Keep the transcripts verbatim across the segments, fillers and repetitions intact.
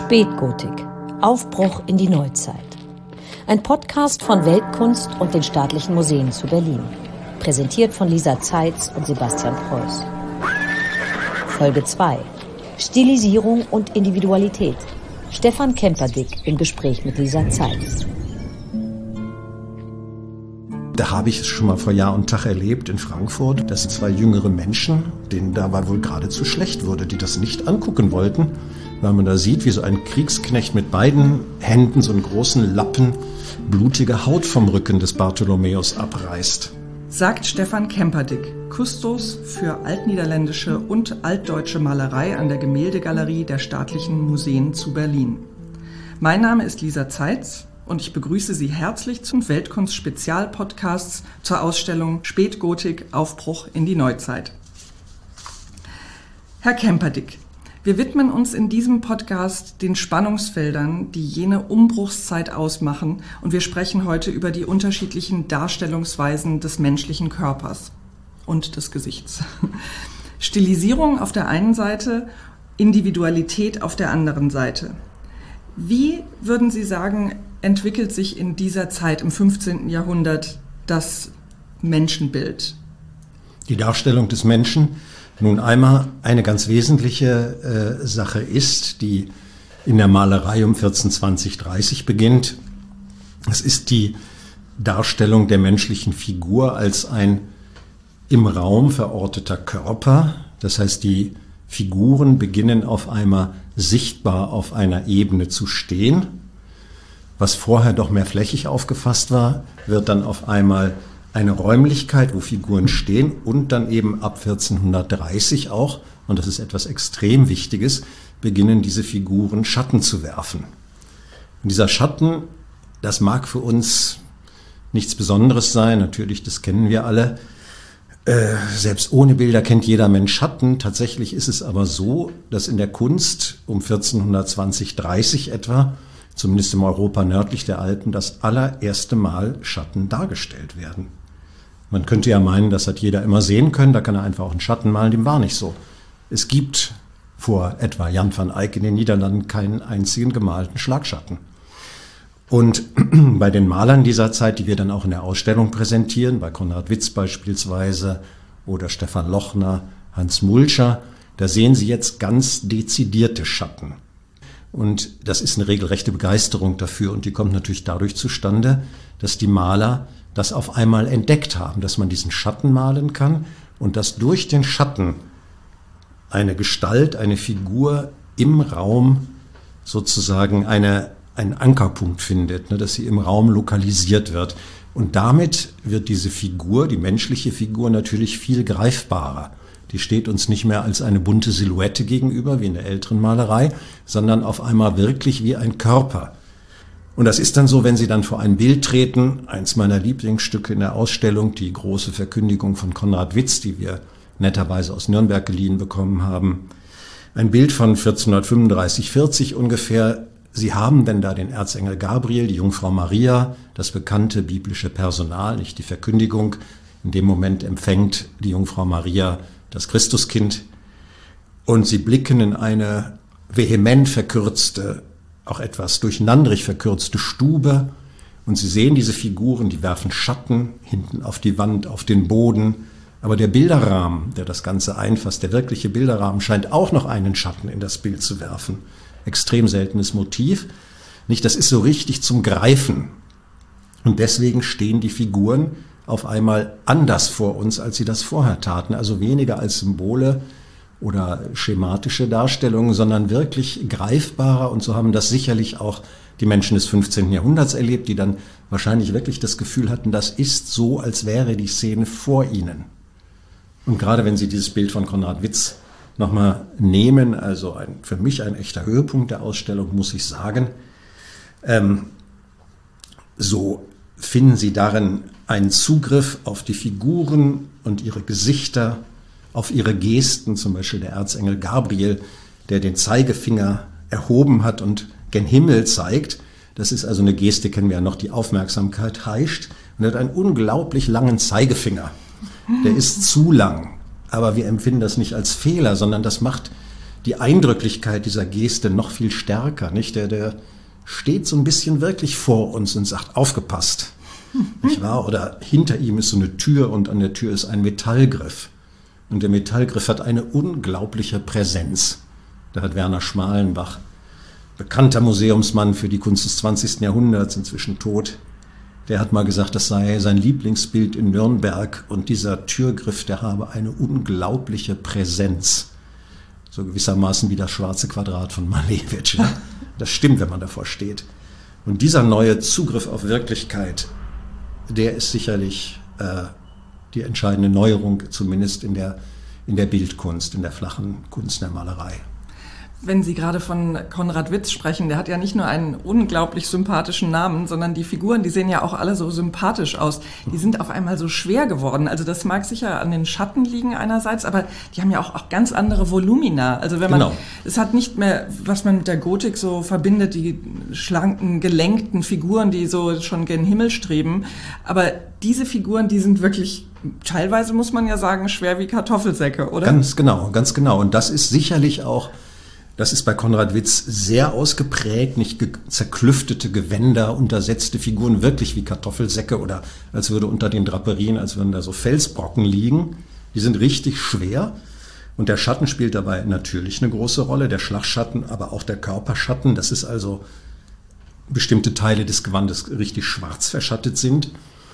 Spätgotik. Aufbruch in die Neuzeit. Ein Podcast von Weltkunst und den Staatlichen Museen zu Berlin. Präsentiert von Lisa Zeitz und Sebastian Preuß. Folge zwei. Stilisierung und Individualität. Stefan Kemperdick im Gespräch mit Lisa Zeitz. Da habe ich es schon mal vor Jahr und Tag erlebt in Frankfurt, dass zwei jüngere Menschen, denen dabei wohl geradezu schlecht wurde, die das nicht angucken wollten, weil man da sieht, wie so ein Kriegsknecht mit beiden Händen so einen großen Lappen blutige Haut vom Rücken des Bartholomäus abreißt. Sagt Stefan Kemperdick, Kustos für altniederländische und altdeutsche Malerei an der Gemäldegalerie der Staatlichen Museen zu Berlin. Mein Name ist Lisa Zeitz und ich begrüße Sie herzlich zum Weltkunst-Spezial-Podcast zur Ausstellung Spätgotik – Aufbruch in die Neuzeit. Herr Kemperdick, wir widmen uns in diesem Podcast den Spannungsfeldern, die jene Umbruchszeit ausmachen, und wir sprechen heute über die unterschiedlichen Darstellungsweisen des menschlichen Körpers und des Gesichts. Stilisierung auf der einen Seite, Individualität auf der anderen Seite. Wie, würden Sie sagen, entwickelt sich in dieser Zeit im fünfzehnten Jahrhundert das Menschenbild? Die Darstellung des Menschen nun einmal eine ganz wesentliche äh, Sache ist, die in der Malerei um vierzehn zwanzig dreißig beginnt. Es ist die Darstellung der menschlichen Figur als ein im Raum verorteter Körper. Das heißt, die Figuren beginnen auf einmal sichtbar auf einer Ebene zu stehen. Was vorher doch mehr flächig aufgefasst war, wird dann auf einmal eine Räumlichkeit, wo Figuren stehen, und dann eben ab vierzehnhundertdreißig auch, und das ist etwas extrem Wichtiges, beginnen diese Figuren Schatten zu werfen. Und dieser Schatten, das mag für uns nichts Besonderes sein, natürlich, das kennen wir alle. Äh, selbst ohne Bilder kennt jeder Mensch Schatten. Tatsächlich ist es aber so, dass in der Kunst um vierzehnhundertzwanzig dreißig etwa, zumindest im Europa nördlich der Alpen, das allererste Mal Schatten dargestellt werden. Man könnte ja meinen, das hat jeder immer sehen können, da kann er einfach auch einen Schatten malen, dem war nicht so. Es gibt vor etwa Jan van Eyck in den Niederlanden keinen einzigen gemalten Schlagschatten. Und bei den Malern dieser Zeit, die wir dann auch in der Ausstellung präsentieren, bei Konrad Witz beispielsweise oder Stefan Lochner, Hans Mulcher, da sehen Sie jetzt ganz dezidierte Schatten. Und das ist eine regelrechte Begeisterung dafür, und die kommt natürlich dadurch zustande, dass die Maler das auf einmal entdeckt haben, dass man diesen Schatten malen kann und dass durch den Schatten eine Gestalt, eine Figur im Raum sozusagen eine, einen Ankerpunkt findet, ne, dass sie im Raum lokalisiert wird. Und damit wird diese Figur, die menschliche Figur, natürlich viel greifbarer. Die steht uns nicht mehr als eine bunte Silhouette gegenüber, wie in der älteren Malerei, sondern auf einmal wirklich wie ein Körper. Und das ist dann so, wenn Sie dann vor ein Bild treten, eins meiner Lieblingsstücke in der Ausstellung, die große Verkündigung von Konrad Witz, die wir netterweise aus Nürnberg geliehen bekommen haben. Ein Bild von vierzehnhundertfünfunddreißig vierzig ungefähr. Sie haben denn da den Erzengel Gabriel, die Jungfrau Maria, das bekannte biblische Personal, nicht die Verkündigung. In dem Moment empfängt die Jungfrau Maria das Christuskind, und sie blicken in eine vehement verkürzte, auch etwas durcheinanderig verkürzte Stube, und sie sehen diese Figuren, die werfen Schatten hinten auf die Wand, auf den Boden, aber der Bilderrahmen, der das Ganze einfasst, der wirkliche Bilderrahmen, scheint auch noch einen Schatten in das Bild zu werfen. Extrem seltenes Motiv. Nicht, das ist so richtig zum Greifen, und deswegen stehen die Figuren auf einmal anders vor uns, als sie das vorher taten. Also weniger als Symbole oder schematische Darstellungen, sondern wirklich greifbarer. Und so haben das sicherlich auch die Menschen des fünfzehnten Jahrhunderts erlebt, die dann wahrscheinlich wirklich das Gefühl hatten, das ist so, als wäre die Szene vor ihnen. Und gerade wenn Sie dieses Bild von Konrad Witz nochmal nehmen, also ein, für mich ein echter Höhepunkt der Ausstellung, muss ich sagen, ähm, so finden Sie darin einen Zugriff auf die Figuren und ihre Gesichter, auf ihre Gesten, zum Beispiel der Erzengel Gabriel, der den Zeigefinger erhoben hat und gen Himmel zeigt. Das ist also eine Geste, kennen wir ja noch, die Aufmerksamkeit heischt. Und er hat einen unglaublich langen Zeigefinger. Der ist zu lang, aber wir empfinden das nicht als Fehler, sondern das macht die Eindrücklichkeit dieser Geste noch viel stärker, nicht? Der, der steht so ein bisschen wirklich vor uns und sagt, aufgepasst, nicht wahr? Oder hinter ihm ist so eine Tür und an der Tür ist ein Metallgriff. Und der Metallgriff hat eine unglaubliche Präsenz. Da hat Werner Schmalenbach, bekannter Museumsmann für die Kunst des zwanzigsten Jahrhunderts, inzwischen tot, der hat mal gesagt, das sei sein Lieblingsbild in Nürnberg und dieser Türgriff, der habe eine unglaubliche Präsenz. So gewissermaßen wie das schwarze Quadrat von Malevich. Ja? Das stimmt, wenn man davor steht. Und dieser neue Zugriff auf Wirklichkeit, der ist sicherlich äh, die entscheidende Neuerung, zumindest in der, in der Bildkunst, in der flachen Kunst der Malerei. Wenn Sie gerade von Konrad Witz sprechen, der hat ja nicht nur einen unglaublich sympathischen Namen, sondern die Figuren, die sehen ja auch alle so sympathisch aus. Die sind auf einmal so schwer geworden. Also das mag sicher an den Schatten liegen einerseits, aber die haben ja auch, auch ganz andere Volumina. Also wenn man, genau. Es hat nicht mehr, was man mit der Gotik so verbindet, die schlanken, gelenkten Figuren, die so schon gen Himmel streben. Aber diese Figuren, die sind wirklich teilweise, muss man ja sagen, schwer wie Kartoffelsäcke, oder? Ganz genau, ganz genau. Und das ist sicherlich auch Das ist bei Konrad Witz sehr ausgeprägt, nicht ge- zerklüftete Gewänder, untersetzte Figuren, wirklich wie Kartoffelsäcke oder als würde unter den Draperien, als würden da so Felsbrocken liegen. Die sind richtig schwer und der Schatten spielt dabei natürlich eine große Rolle, der Schlagschatten, aber auch der Körperschatten. Das ist also bestimmte Teile des Gewandes richtig schwarz verschattet sind.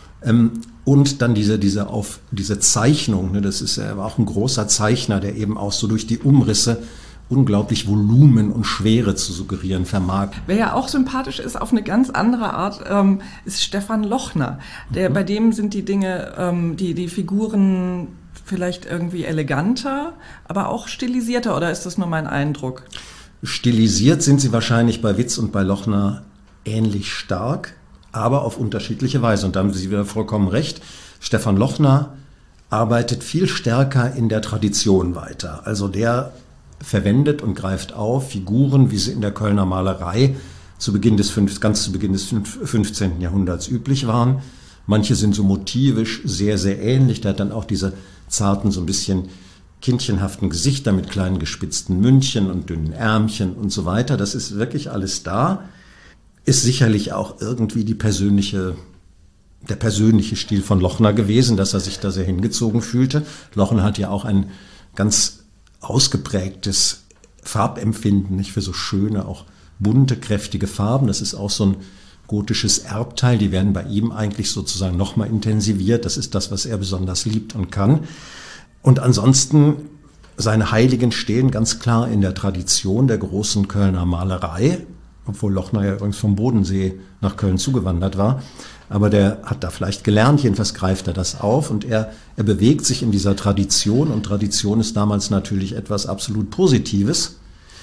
Und dann diese, diese, auf, diese Zeichnung, ne, das ist, er war auch ein großer Zeichner, der eben auch so durch die Umrisse unglaublich Volumen und Schwere zu suggerieren vermag. Wer ja auch sympathisch ist auf eine ganz andere Art, ähm, ist Stefan Lochner. Der, mhm. Bei dem sind die Dinge, ähm, die, die Figuren vielleicht irgendwie eleganter, aber auch stilisierter, oder ist das nur mein Eindruck? Stilisiert sind sie wahrscheinlich bei Witz und bei Lochner ähnlich stark, aber auf unterschiedliche Weise. Und da haben Sie wieder vollkommen recht. Stefan Lochner arbeitet viel stärker in der Tradition weiter. Also der verwendet und greift auf Figuren, wie sie in der Kölner Malerei zu Beginn des ganz zu Beginn des fünfzehnten Jahrhunderts üblich waren. Manche sind so motivisch sehr, sehr ähnlich. Der hat dann auch diese zarten, so ein bisschen kindchenhaften Gesichter mit kleinen gespitzten Mündchen und dünnen Ärmchen und so weiter. Das ist wirklich alles da. Ist sicherlich auch irgendwie die persönliche, der persönliche Stil von Lochner gewesen, dass er sich da sehr hingezogen fühlte. Lochner hat ja auch ein ganz ausgeprägtes Farbempfinden, nicht, für so schöne, auch bunte, kräftige Farben. Das ist auch so ein gotisches Erbteil. Die werden bei ihm eigentlich sozusagen nochmal intensiviert. Das ist das, was er besonders liebt und kann. Und ansonsten, seine Heiligen stehen ganz klar in der Tradition der großen Kölner Malerei, obwohl Lochner ja übrigens vom Bodensee nach Köln zugewandert war. Aber der hat da vielleicht gelernt, jedenfalls greift er das auf und er, er bewegt sich in dieser Tradition und Tradition ist damals natürlich etwas absolut Positives.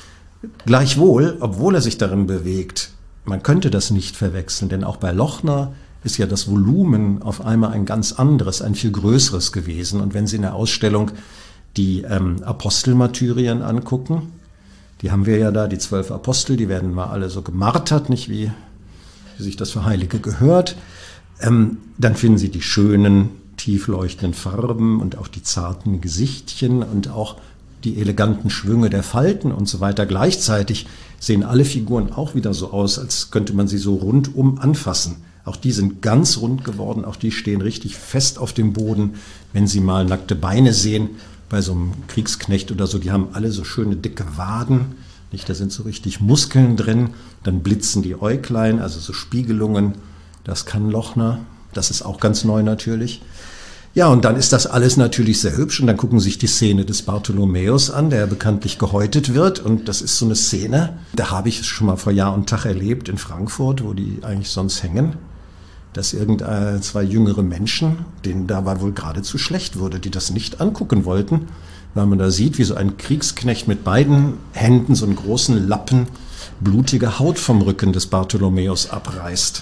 Gleichwohl, obwohl er sich darin bewegt, man könnte das nicht verwechseln, denn auch bei Lochner ist ja das Volumen auf einmal ein ganz anderes, ein viel größeres gewesen. Und wenn Sie in der Ausstellung die ähm, Apostelmartyrien angucken, die haben wir ja da, die zwölf Apostel, die werden mal alle so gemartert, nicht wie, wie sich das für Heilige gehört. Ähm, dann finden Sie die schönen, tiefleuchtenden Farben und auch die zarten Gesichtchen und auch die eleganten Schwünge der Falten und so weiter. Gleichzeitig sehen alle Figuren auch wieder so aus, als könnte man sie so rundum anfassen. Auch die sind ganz rund geworden, auch die stehen richtig fest auf dem Boden. Wenn Sie mal nackte Beine sehen, bei so einem Kriegsknecht oder so, die haben alle so schöne dicke Waden, nicht? Da sind so richtig Muskeln drin, dann blitzen die Äuglein, also so Spiegelungen, das kann Lochner, das ist auch ganz neu natürlich. Ja, und dann ist das alles natürlich sehr hübsch und dann gucken Sie sich die Szene des Bartholomäus an, der bekanntlich gehäutet wird und das ist so eine Szene, da habe ich es schon mal vor Jahr und Tag erlebt in Frankfurt, wo die eigentlich sonst hängen, dass irgendein zwei jüngere Menschen, denen dabei wohl geradezu schlecht wurde, die das nicht angucken wollten, weil man da sieht, wie so ein Kriegsknecht mit beiden Händen so einen großen Lappen blutige Haut vom Rücken des Bartholomäus abreißt.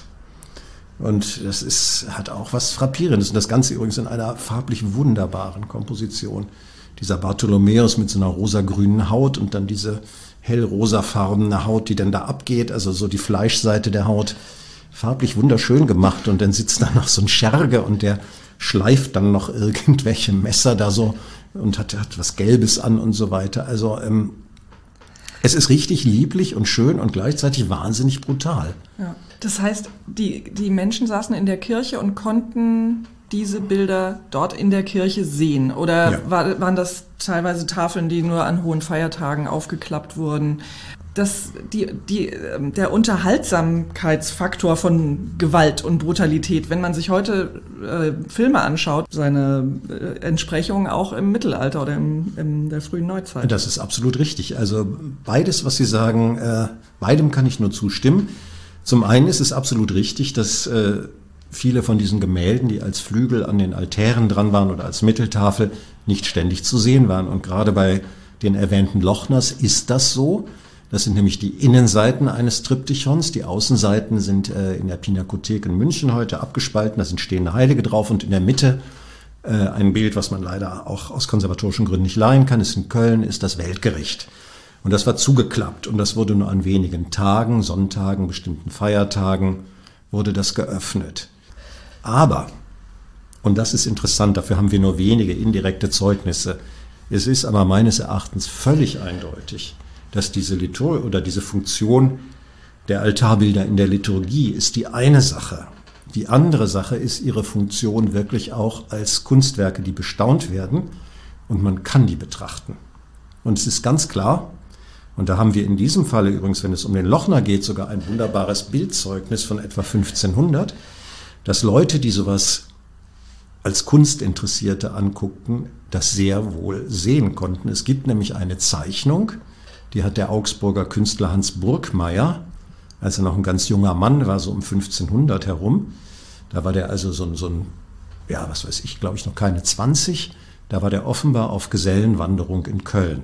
Und das ist, hat auch was Frappierendes. Und das Ganze übrigens in einer farblich wunderbaren Komposition. Dieser Bartholomäus mit so einer rosa-grünen Haut und dann diese hellrosafarbene Haut, die dann da abgeht, also so die Fleischseite der Haut, farblich wunderschön gemacht. Und dann sitzt da noch so ein Scherge und der schleift dann noch irgendwelche Messer da so und hat, hat was Gelbes an und so weiter. Also ähm, Es ist richtig lieblich und schön und gleichzeitig wahnsinnig brutal. Ja. Das heißt, die, die Menschen saßen in der Kirche und konnten diese Bilder dort in der Kirche sehen? Oder ja. war, waren das teilweise Tafeln, die nur an hohen Feiertagen aufgeklappt wurden? Das, die, die, der Unterhaltsamkeitsfaktor von Gewalt und Brutalität, wenn man sich heute äh, Filme anschaut, seine äh, Entsprechung auch im Mittelalter oder im, in der frühen Neuzeit. Das ist absolut richtig. Also beides, was Sie sagen, äh, beidem kann ich nur zustimmen. Zum einen ist es absolut richtig, dass äh, viele von diesen Gemälden, die als Flügel an den Altären dran waren oder als Mitteltafel, nicht ständig zu sehen waren. Und gerade bei den erwähnten Lochners ist das so. Das sind nämlich die Innenseiten eines Triptychons. Die Außenseiten sind äh, in der Pinakothek in München heute abgespalten. Da sind stehende Heilige drauf und in der Mitte äh, ein Bild, was man leider auch aus konservatorischen Gründen nicht leihen kann, ist in Köln, ist das Weltgericht. Und das war zugeklappt und das wurde nur an wenigen Tagen, Sonntagen, bestimmten Feiertagen, wurde das geöffnet. Aber, und das ist interessant, dafür haben wir nur wenige indirekte Zeugnisse, es ist aber meines Erachtens völlig eindeutig, dass diese Litur- oder diese Funktion der Altarbilder in der Liturgie ist die eine Sache. Die andere Sache ist ihre Funktion wirklich auch als Kunstwerke, die bestaunt werden und man kann die betrachten. Und es ist ganz klar, und da haben wir in diesem Falle übrigens, wenn es um den Lochner geht, sogar ein wunderbares Bildzeugnis von etwa fünfzehnhundert, dass Leute, die sowas als Kunstinteressierte anguckten, das sehr wohl sehen konnten. Es gibt nämlich eine Zeichnung, die hat der Augsburger Künstler Hans Burgmeier, als er noch ein ganz junger Mann war, so um fünfzehnhundert herum. Da war der also so ein, so ein ja, was weiß ich, glaube ich, noch keine zwanzig. Da war der offenbar auf Gesellenwanderung in Köln.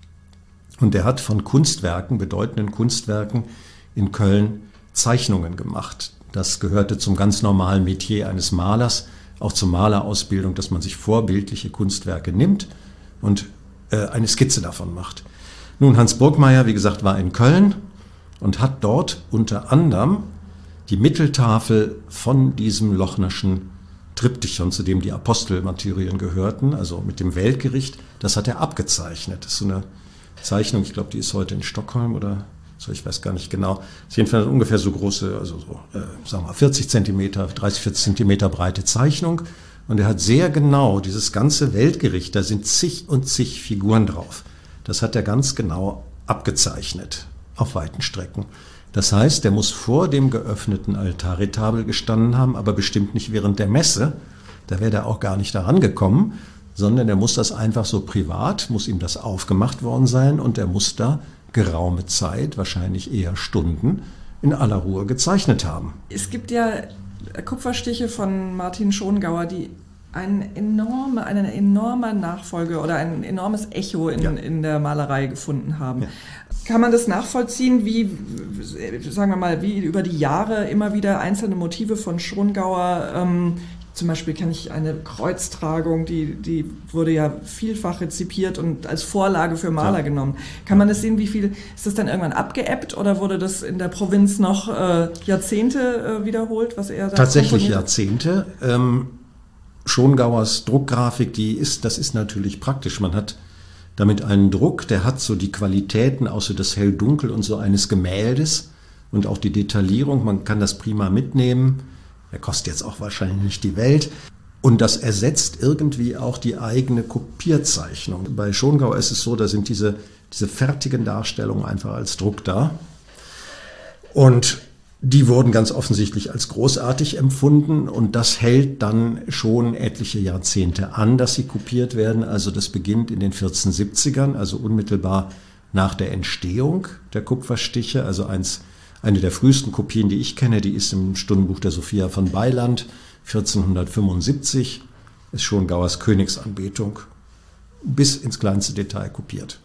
Und der hat von Kunstwerken, bedeutenden Kunstwerken in Köln Zeichnungen gemacht. Das gehörte zum ganz normalen Metier eines Malers, auch zur Malerausbildung, dass man sich vorbildliche Kunstwerke nimmt und äh, eine Skizze davon macht. Nun, Hans Burgmeier, wie gesagt, war in Köln und hat dort unter anderem die Mitteltafel von diesem Lochnerschen Triptychon, zu dem die Apostelmartyrien gehörten, also mit dem Weltgericht, das hat er abgezeichnet. Das ist so eine Zeichnung, ich glaube, die ist heute in Stockholm oder so, ich weiß gar nicht genau. Das ist jedenfalls ungefähr so große, also so, äh, sagen wir mal vierzig Zentimeter, dreißig, vierzig Zentimeter breite Zeichnung. Und er hat sehr genau dieses ganze Weltgericht, da sind zig und zig Figuren drauf. Das hat er ganz genau abgezeichnet, auf weiten Strecken. Das heißt, der muss vor dem geöffneten Altarretabel gestanden haben, aber bestimmt nicht während der Messe. Da wäre er auch gar nicht daran gekommen, sondern er muss das einfach so privat, muss ihm das aufgemacht worden sein und er muss da geraume Zeit, wahrscheinlich eher Stunden, in aller Ruhe gezeichnet haben. Es gibt ja Kupferstiche von Martin Schongauer, die eine enorme, eine enorme Nachfolge oder ein enormes Echo in, ja. in der Malerei gefunden haben. Ja. Kann man das nachvollziehen, wie, sagen wir mal, wie über die Jahre immer wieder einzelne Motive von Schongauer, ähm, zum Beispiel kenne ich eine Kreuztragung, die, die wurde ja vielfach rezipiert und als Vorlage für Maler ja. genommen. Kann man das sehen, wie viel, ist das dann irgendwann abgeebbt oder wurde das in der Provinz noch äh, Jahrzehnte äh, wiederholt, was er da Tatsächlich Jahrzehnte. Ähm, Schongauers Druckgrafik, die ist, das ist natürlich praktisch. Man hat damit einen Druck, der hat so die Qualitäten, auch so das Hell-Dunkel und so eines Gemäldes und auch die Detaillierung. Man kann das prima mitnehmen. Der kostet jetzt auch wahrscheinlich nicht die Welt. Und das ersetzt irgendwie auch die eigene Kopierzeichnung. Bei Schongauer ist es so, da sind diese, diese fertigen Darstellungen einfach als Druck da. Und die wurden ganz offensichtlich als großartig empfunden. Und das hält dann schon etliche Jahrzehnte an, dass sie kopiert werden. Also das beginnt in den vierzehnhundertsiebzigern, also unmittelbar nach der Entstehung der Kupferstiche, also eins Eine der frühesten Kopien, die ich kenne, die ist im Stundenbuch der Sophia von Beiland, vierzehnhundertfünfundsiebzig, ist Schongauers Königsanbetung, bis ins kleinste Detail kopiert.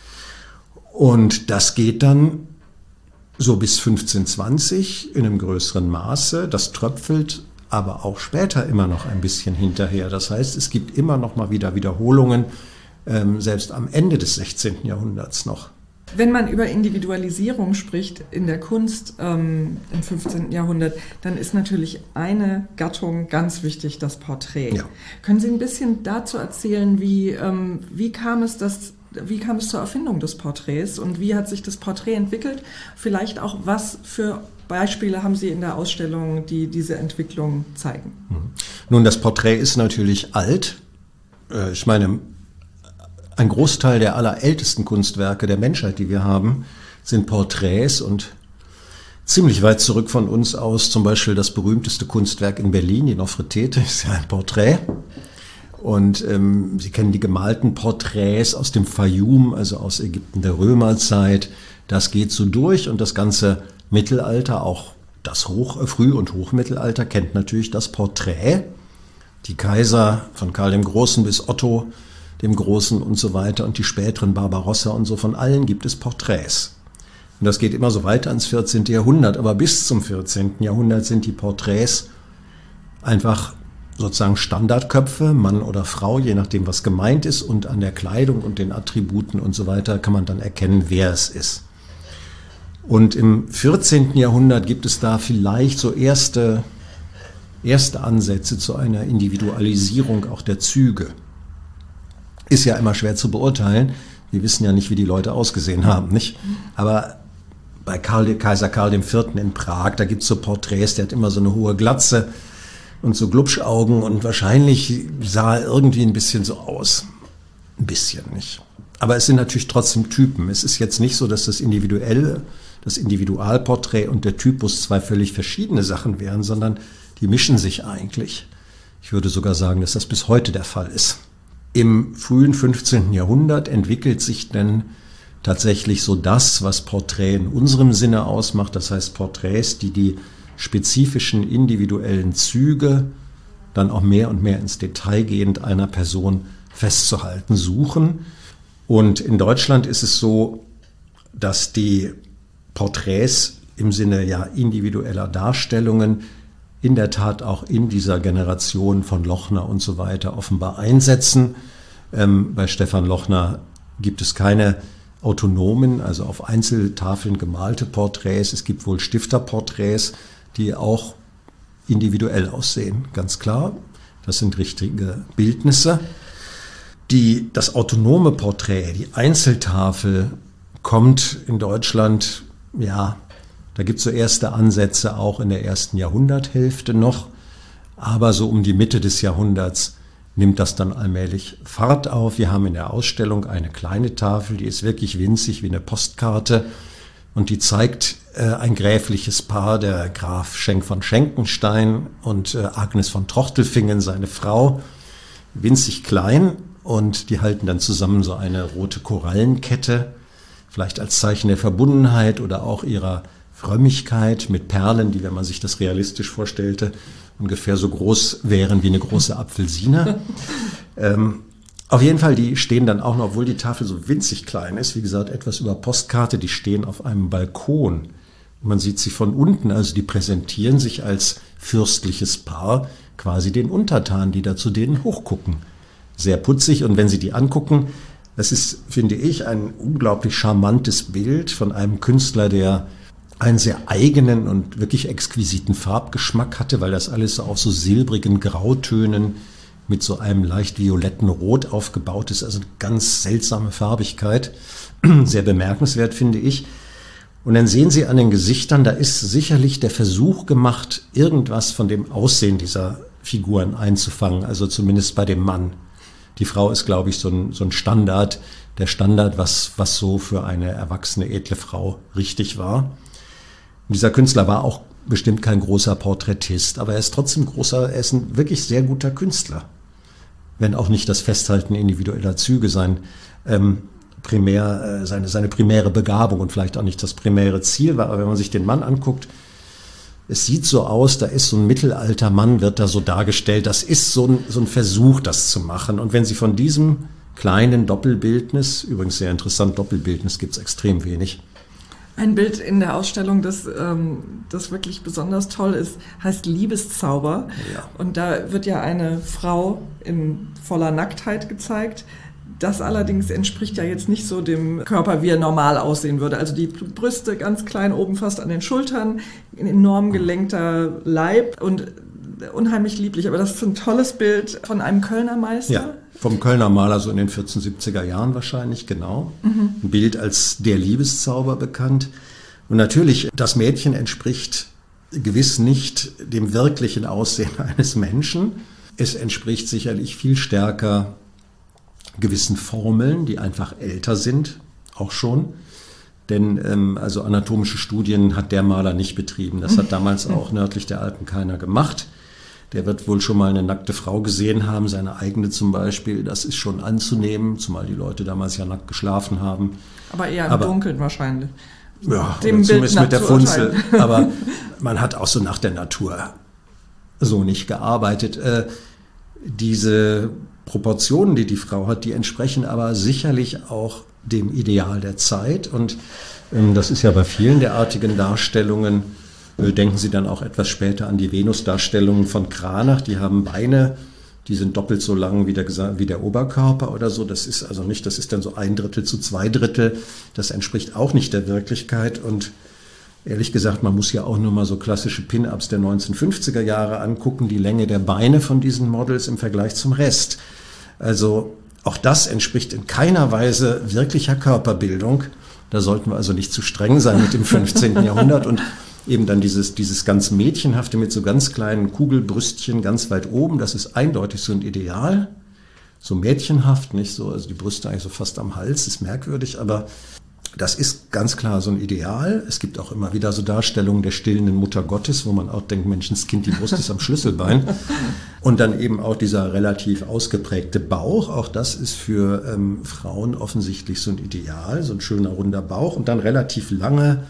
Und das geht dann so bis fünfzehnhundertzwanzig in einem größeren Maße. Das tröpfelt aber auch später immer noch ein bisschen hinterher. Das heißt, es gibt immer noch mal wieder Wiederholungen, ähm, selbst am Ende des sechzehnten Jahrhunderts noch. Wenn man über Individualisierung spricht in der Kunst ähm, im fünfzehnten Jahrhundert, dann ist natürlich eine Gattung ganz wichtig, das Porträt. Ja. Können Sie ein bisschen dazu erzählen, wie, ähm, wie kam es, dass wie kam es zur Erfindung des Porträts und wie hat sich das Porträt entwickelt? Vielleicht auch, was für Beispiele haben Sie in der Ausstellung, die diese Entwicklung zeigen? Nun, das Porträt ist natürlich alt. Ich meine, ein Großteil der allerältesten Kunstwerke der Menschheit, die wir haben, sind Porträts und ziemlich weit zurück von uns aus, zum Beispiel das berühmteste Kunstwerk in Berlin, die Nofretete, ist ja ein Porträt. Und ähm, Sie kennen die gemalten Porträts aus dem Fayum, also aus Ägypten der Römerzeit. Das geht so durch und das ganze Mittelalter, auch das Hoch-, Früh- und Hochmittelalter, kennt natürlich das Porträt. Die Kaiser von Karl dem Großen bis Otto dem Großen und so weiter und die späteren Barbarossa und so, von allen gibt es Porträts. Und das geht immer so weiter ins vierzehnten Jahrhundert, aber bis zum vierzehnten Jahrhundert sind die Porträts einfach sozusagen Standardköpfe, Mann oder Frau, je nachdem, was gemeint ist, und an der Kleidung und den Attributen und so weiter kann man dann erkennen, wer es ist. Und im vierzehnten Jahrhundert gibt es da vielleicht so erste, erste Ansätze zu einer Individualisierung auch der Züge. Ist ja immer schwer zu beurteilen. Wir wissen ja nicht, wie die Leute ausgesehen haben, nicht? Aber bei Karl, Kaiser Karl der Vierte in Prag, da gibt es so Porträts, der hat immer so eine hohe Glatze und so Glubschaugen und wahrscheinlich sah er irgendwie ein bisschen so aus. Ein bisschen, nicht? Aber es sind natürlich trotzdem Typen. Es ist jetzt nicht so, dass das individuelle, das Individualporträt und der Typus zwei völlig verschiedene Sachen wären, sondern die mischen sich eigentlich. Ich würde sogar sagen, dass das bis heute der Fall ist. Im frühen fünfzehnten Jahrhundert entwickelt sich dann tatsächlich so das, was Porträt in unserem Sinne ausmacht. Das heißt Porträts, die die spezifischen individuellen Züge dann auch mehr und mehr ins Detail gehend einer Person festzuhalten suchen. Und in Deutschland ist es so, dass die Porträts im Sinne ja individueller Darstellungen in der Tat auch in dieser Generation von Lochner und so weiter offenbar einsetzen. Ähm, bei Stefan Lochner gibt es keine autonomen, also auf Einzeltafeln gemalte Porträts. Es gibt wohl Stifterporträts, die auch individuell aussehen, ganz klar. Das sind richtige Bildnisse. Die, das autonome Porträt, die Einzeltafel, kommt in Deutschland, ja, da gibt es so erste Ansätze auch in der ersten Jahrhunderthälfte noch, aber so um die Mitte des Jahrhunderts nimmt das dann allmählich Fahrt auf. Wir haben in der Ausstellung eine kleine Tafel, die ist wirklich winzig wie eine Postkarte und die zeigt äh, ein gräfliches Paar, der Graf Schenk von Schenkenstein und äh, Agnes von Trochtelfingen, seine Frau, winzig klein, und die halten dann zusammen so eine rote Korallenkette, vielleicht als Zeichen der Verbundenheit oder auch ihrer Frömmigkeit mit Perlen, die, wenn man sich das realistisch vorstellte, ungefähr so groß wären wie eine große Apfelsine. ähm, auf jeden Fall, die stehen dann auch noch, obwohl die Tafel so winzig klein ist, wie gesagt, etwas über Postkarte, die stehen auf einem Balkon. Man sieht sie von unten, also die präsentieren sich als fürstliches Paar, quasi den Untertanen, die da zu denen hochgucken. Sehr putzig, und wenn Sie die angucken, das ist, finde ich, ein unglaublich charmantes Bild von einem Künstler, der einen sehr eigenen und wirklich exquisiten Farbgeschmack hatte, weil das alles so auf so silbrigen Grautönen mit so einem leicht violetten Rot aufgebaut ist. Also eine ganz seltsame Farbigkeit. Sehr bemerkenswert, finde ich. Und dann sehen Sie an den Gesichtern, da ist sicherlich der Versuch gemacht, irgendwas von dem Aussehen dieser Figuren einzufangen, also zumindest bei dem Mann. Die Frau ist, glaube ich, so ein, so ein Standard, der Standard, was, was so für eine erwachsene, edle Frau richtig war. Und dieser Künstler war auch bestimmt kein großer Porträtist, aber er ist trotzdem großer, er ist ein wirklich sehr guter Künstler. Wenn auch nicht das Festhalten individueller Züge sein ähm, primär, äh, seine, seine primäre Begabung und vielleicht auch nicht das primäre Ziel war. Aber wenn man sich den Mann anguckt, es sieht so aus, da ist so ein mittelalter Mann, wird da so dargestellt. Das ist so ein, so ein Versuch, das zu machen. Und wenn Sie von diesem kleinen Doppelbildnis, übrigens sehr interessant, Doppelbildnis gibt es extrem wenig. Ein Bild in der Ausstellung, das, ähm, das wirklich besonders toll ist, heißt Liebeszauber. Ja. Und da wird ja eine Frau in voller Nacktheit gezeigt. Das allerdings entspricht ja jetzt nicht so dem Körper, wie er normal aussehen würde. Also die Brüste ganz klein oben fast an den Schultern, ein enorm gelenkter Leib. Und unheimlich lieblich. Aber das ist ein tolles Bild von einem Kölner Meister. Ja, vom Kölner Maler so in den vierzehnhundertsiebziger Jahren wahrscheinlich, genau. Mhm. Ein Bild als der Liebeszauber bekannt. Und natürlich, das Mädchen entspricht gewiss nicht dem wirklichen Aussehen eines Menschen. Es entspricht sicherlich viel stärker gewissen Formeln, die einfach älter sind, auch schon. Denn ähm, also anatomische Studien hat der Maler nicht betrieben. Das hat damals auch nördlich der Alpen keiner gemacht. Der wird wohl schon mal eine nackte Frau gesehen haben, seine eigene zum Beispiel. Das ist schon anzunehmen, zumal die Leute damals ja nackt geschlafen haben. Aber eher im Aber, Dunkeln wahrscheinlich. Ja, dem zumindest mit der Funzel. Aber man hat auch so nach der Natur so nicht gearbeitet. Äh, diese Proportionen, die die Frau hat, die entsprechen aber sicherlich auch dem Ideal der Zeit. Und ähm, das ist ja bei vielen derartigen Darstellungen, äh, denken Sie dann auch etwas später an die Venus-Darstellungen von Cranach. Die haben Beine, die sind doppelt so lang wie der, wie der Oberkörper oder so. Das ist also nicht, das ist dann so ein Drittel zu zwei Drittel. Das entspricht auch nicht der Wirklichkeit. Und ehrlich gesagt, man muss ja auch nur mal so klassische Pin-Ups der neunzehnhundertfünfziger Jahre angucken, die Länge der Beine von diesen Models im Vergleich zum Rest. Also auch das entspricht in keiner Weise wirklicher Körperbildung. Da sollten wir also nicht zu streng sein mit dem fünfzehnten Jahrhundert. Und eben dann dieses, dieses ganz Mädchenhafte mit so ganz kleinen Kugelbrüstchen ganz weit oben, das ist eindeutig so ein Ideal. So mädchenhaft, nicht so, also die Brüste eigentlich so fast am Hals, ist merkwürdig, aber das ist ganz klar so ein Ideal. Es gibt auch immer wieder so Darstellungen der stillenden Mutter Gottes, wo man auch denkt, Menschenskind, die Brust ist am Schlüsselbein. Und dann eben auch dieser relativ ausgeprägte Bauch. Auch das ist für ähm, Frauen offensichtlich so ein Ideal, so ein schöner runder Bauch. Und dann relativ lange,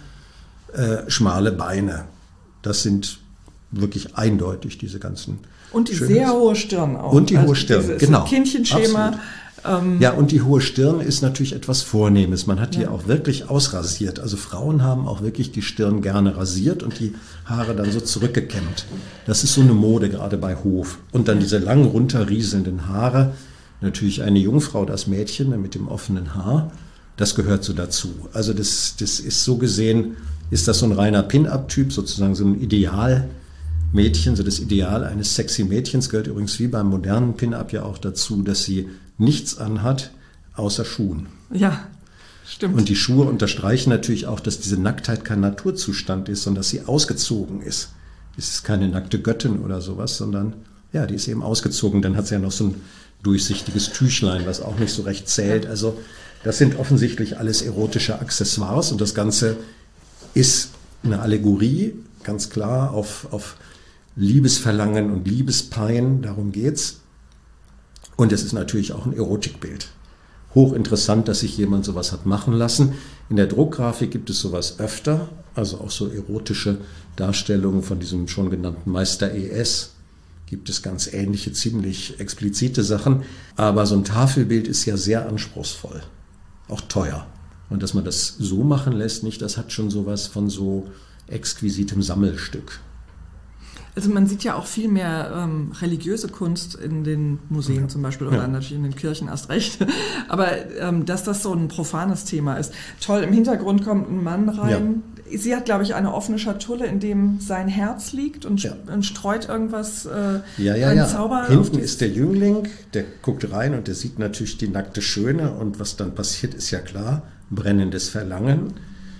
äh, schmale Beine. Das sind wirklich eindeutig diese ganzen. Und die Schönes. Sehr hohe Stirn auch. Und die also hohe Stirn, diese, genau. Kindchenschema. Absolut. Ja, und die hohe Stirn ist natürlich etwas Vornehmes. Man hat die ja auch wirklich ausrasiert. Also Frauen haben auch wirklich die Stirn gerne rasiert und die Haare dann so zurückgekämmt. Das ist so eine Mode, gerade bei Hof. Und dann diese lang runterrieselnden Haare. Natürlich eine Jungfrau, das Mädchen mit dem offenen Haar. Das gehört so dazu. Also das, das ist so gesehen, ist das so ein reiner Pin-Up-Typ, sozusagen so ein Idealmädchen, so das Ideal eines sexy Mädchens. Gehört übrigens wie beim modernen Pin-Up ja auch dazu, dass sie nichts anhat, außer Schuhen. Ja, stimmt. Und die Schuhe unterstreichen natürlich auch, dass diese Nacktheit kein Naturzustand ist, sondern dass sie ausgezogen ist. Es ist keine nackte Göttin oder sowas, sondern ja, die ist eben ausgezogen. Dann hat sie ja noch so ein durchsichtiges Tüchlein, was auch nicht so recht zählt. Also das sind offensichtlich alles erotische Accessoires und das Ganze ist eine Allegorie, ganz klar, auf, auf Liebesverlangen und Liebespein, darum geht's. Und es ist natürlich auch ein Erotikbild. Hochinteressant, dass sich jemand sowas hat machen lassen. In der Druckgrafik gibt es sowas öfter, also auch so erotische Darstellungen von diesem schon genannten Meister E S. Gibt es ganz ähnliche, ziemlich explizite Sachen. Aber so ein Tafelbild ist ja sehr anspruchsvoll, auch teuer. Und dass man das so machen lässt, nicht, das hat schon sowas von so exquisitem Sammelstück. Also man sieht ja auch viel mehr ähm, religiöse Kunst in den Museen zum Beispiel oder ja. natürlich in den Kirchen erst recht. Aber ähm, dass das so ein profanes Thema ist. Toll, im Hintergrund kommt ein Mann rein. Ja. Sie hat, glaube ich, eine offene Schatulle, in dem sein Herz liegt und, ja. und streut irgendwas, äh, ja, ja, einen ja. Zauber. Hinten ist der Jüngling, der guckt rein und der sieht natürlich die nackte Schöne. Und was dann passiert, ist ja klar, brennendes Verlangen.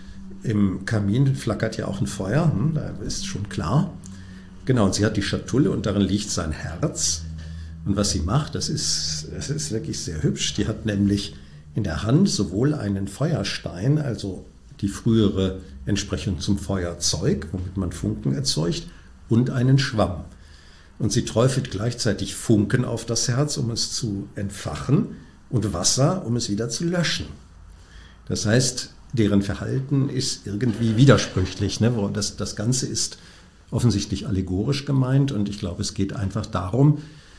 Im Kamin flackert ja auch ein Feuer, hm, da ist schon klar. Genau, und sie hat die Schatulle und darin liegt sein Herz. Und was sie macht, das ist, das ist wirklich sehr hübsch. Die hat nämlich in der Hand sowohl einen Feuerstein, also die frühere Entsprechung zum Feuerzeug, womit man Funken erzeugt, und einen Schwamm. Und sie träufelt gleichzeitig Funken auf das Herz, um es zu entfachen, und Wasser, um es wieder zu löschen. Das heißt, deren Verhalten ist irgendwie widersprüchlich. Ne? Das, das Ganze ist offensichtlich allegorisch gemeint und ich glaube, es geht einfach darum,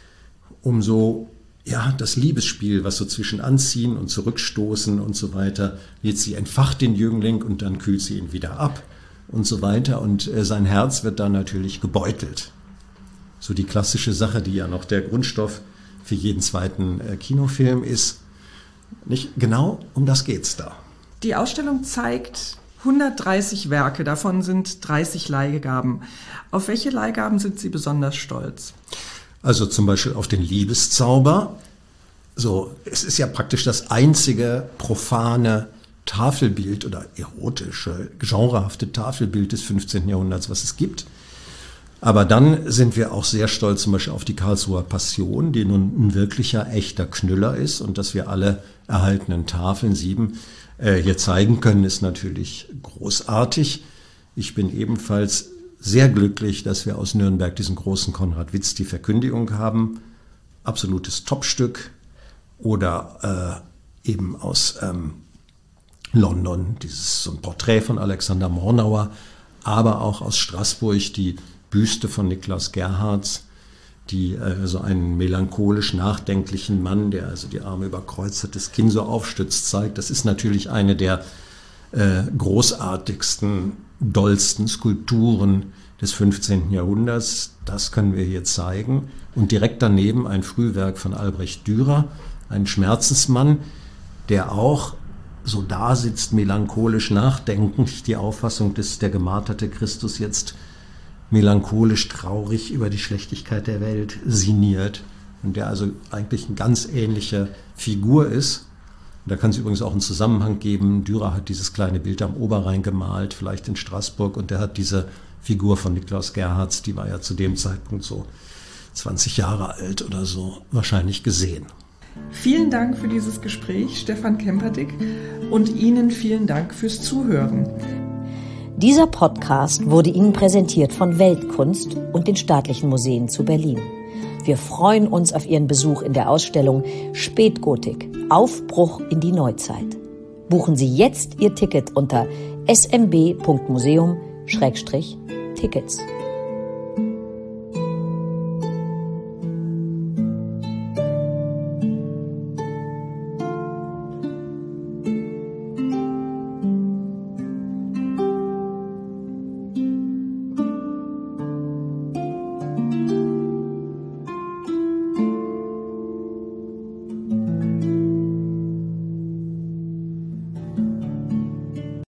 um so, ja, das Liebesspiel, was so zwischen Anziehen und Zurückstoßen und so weiter, jetzt sie entfacht den Jüngling und dann kühlt sie ihn wieder ab und so weiter und äh, sein Herz wird dann natürlich gebeutelt. So die klassische Sache, die ja noch der Grundstoff für jeden zweiten äh, Kinofilm ist. Nicht genau um das geht's da. Die Ausstellung zeigt hundertdreißig Werke, davon sind dreißig Leihgaben. Auf welche Leihgaben sind Sie besonders stolz? Also zum Beispiel auf den Liebeszauber. So, es ist ja praktisch das einzige profane Tafelbild oder erotische, genrehafte Tafelbild des fünfzehnten Jahrhunderts, was es gibt. Aber dann sind wir auch sehr stolz zum Beispiel auf die Karlsruher Passion, die nun ein wirklicher, echter Knüller ist. Und dass wir alle erhaltenen Tafeln, sieben, äh, hier zeigen können, ist natürlich großartig. Ich bin ebenfalls sehr glücklich, dass wir aus Nürnberg diesen großen Konrad Witz, die Verkündigung haben. Absolutes Topstück. Oder äh, eben aus ähm, London, dieses so ein Porträt von Alexander Mornauer, aber auch aus Straßburg die Büste von Niklas Gerhards, die äh, so einen melancholisch nachdenklichen Mann, der also die Arme überkreuzt hat, das Kinn so aufstützt, zeigt. Das ist natürlich eine der äh, großartigsten, dollsten Skulpturen des fünfzehnten Jahrhunderts. Das können wir hier zeigen. Und direkt daneben ein Frühwerk von Albrecht Dürer, ein Schmerzensmann, der auch so da sitzt, melancholisch nachdenkend, die Auffassung, dass der gemarterte Christus jetzt melancholisch traurig über die Schlechtigkeit der Welt sinniert und der also eigentlich eine ganz ähnliche Figur ist. Und da kann es übrigens auch einen Zusammenhang geben. Dürer hat dieses kleine Bild am Oberrhein gemalt, vielleicht in Straßburg, und der hat diese Figur von Niklas Gerhards, die war ja zu dem Zeitpunkt so zwanzig Jahre alt oder so, wahrscheinlich gesehen. Vielen Dank für dieses Gespräch, Stefan Kemperdick, und Ihnen vielen Dank fürs Zuhören. Dieser Podcast wurde Ihnen präsentiert von Weltkunst und den Staatlichen Museen zu Berlin. Wir freuen uns auf Ihren Besuch in der Ausstellung Spätgotik – Aufbruch in die Neuzeit. Buchen Sie jetzt Ihr Ticket unter s m b punkt museum Schrägstrich Tickets.